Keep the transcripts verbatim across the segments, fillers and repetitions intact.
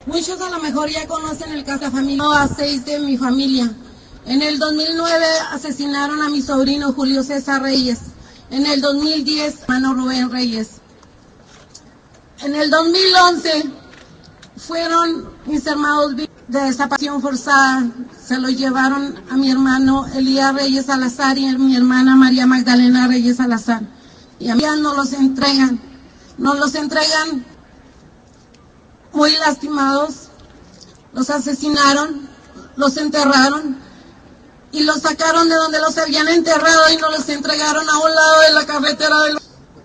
Muchos a lo mejor ya conocen el caso familiar a seis de mi familia. En el dos mil nueve asesinaron a mi sobrino Julio César Reyes. En el dos mil diez, hermano Rubén Reyes. En el dos mil once fueron mis hermanos de desaparición forzada. Se los llevaron a mi hermano Elías Reyes Salazar y a mi hermana María Magdalena Reyes Salazar. Y a mí nos los entregan. Nos los entregan muy lastimados. Los asesinaron, los enterraron y los sacaron de donde los habían enterrado y nos los entregaron a un lado de la carretera de los...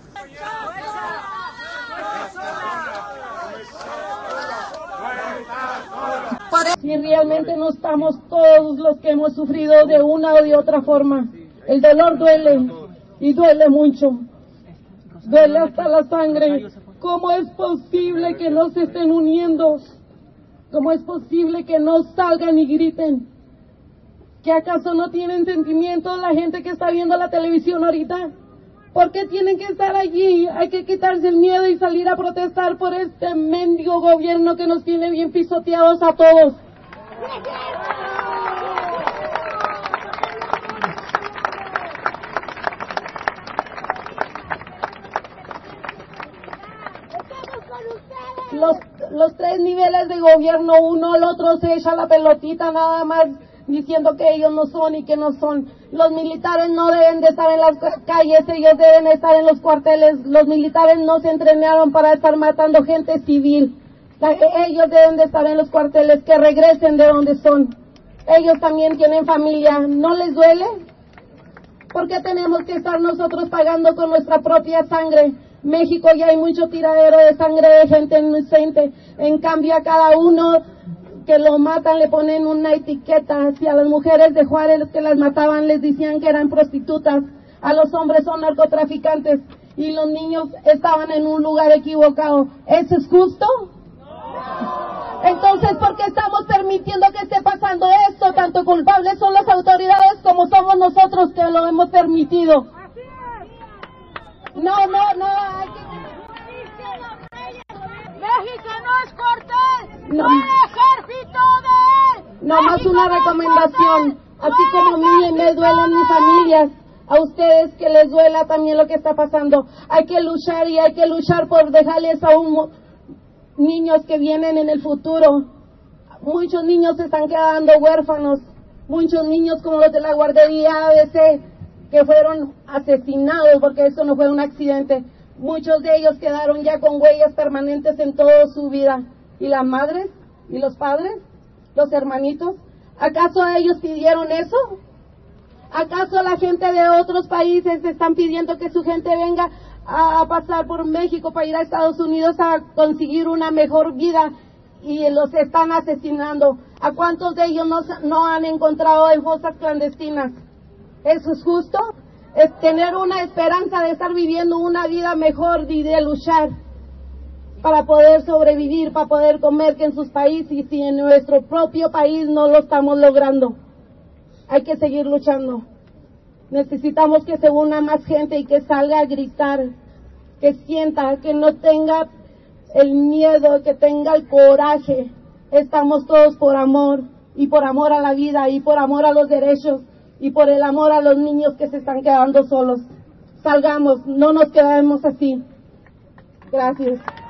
Y realmente no estamos todos los que hemos sufrido de una o de otra forma. El dolor duele y duele mucho. Duele hasta la sangre. ¿Cómo es posible que no se estén uniendo? ¿Cómo es posible que no salgan y griten? ¿Que acaso no tienen sentimientos la gente que está viendo la televisión ahorita? ¿Por qué tienen que estar allí? Hay que quitarse el miedo y salir a protestar por este mendigo gobierno que nos tiene bien pisoteados a todos. Los, los tres niveles de gobierno, uno al otro se echa la pelotita nada más diciendo que ellos no son y que no son. Los militares no deben de estar en las calles, ellos deben estar en los cuarteles. Los militares no se entrenaron para estar matando gente civil. Ellos deben de estar en los cuarteles, que regresen de donde son. Ellos también tienen familia. ¿No les duele? ¿Por qué tenemos que estar nosotros pagando con nuestra propia sangre? México ya hay mucho tiradero de sangre de gente inocente. En cambio a cada uno que lo matan le ponen una etiqueta. Si a las mujeres de Juárez los que las mataban les decían que eran prostitutas, a los hombres son narcotraficantes y los niños estaban en un lugar equivocado. ¿Eso es justo? Entonces, ¿por qué estamos permitiendo que esté pasando esto? Tanto culpables son las autoridades como somos nosotros que lo hemos permitido. No, no, no. Hay que... México no es Cortés, no, no es ejército de él. No más una recomendación, así como a mí me duelen mis familias, a ustedes que les duela también lo que está pasando. Hay que luchar y hay que luchar por dejarles a un niños que vienen en el futuro. Muchos niños se están quedando huérfanos, muchos niños como los de la guardería A B C que fueron asesinados porque eso no fue un accidente. Muchos de ellos quedaron ya con huellas permanentes en toda su vida. ¿Y las madres? ¿Y los padres? ¿Los hermanitos? ¿Acaso ellos pidieron eso? ¿Acaso la gente de otros países están pidiendo que su gente venga a pasar por México para ir a Estados Unidos a conseguir una mejor vida y los están asesinando? ¿A cuántos de ellos no, no han encontrado en fosas clandestinas? ¿Eso es justo? Es tener una esperanza de estar viviendo una vida mejor y de luchar para poder sobrevivir, para poder comer, que en sus países y en nuestro propio país no lo estamos logrando. Hay que seguir luchando. Necesitamos que se una más gente y que salga a gritar, que sienta, que no tenga el miedo, que tenga el coraje. Estamos todos por amor, y por amor a la vida, y por amor a los derechos, y por el amor a los niños que se están quedando solos. Salgamos, no nos quedemos así. Gracias.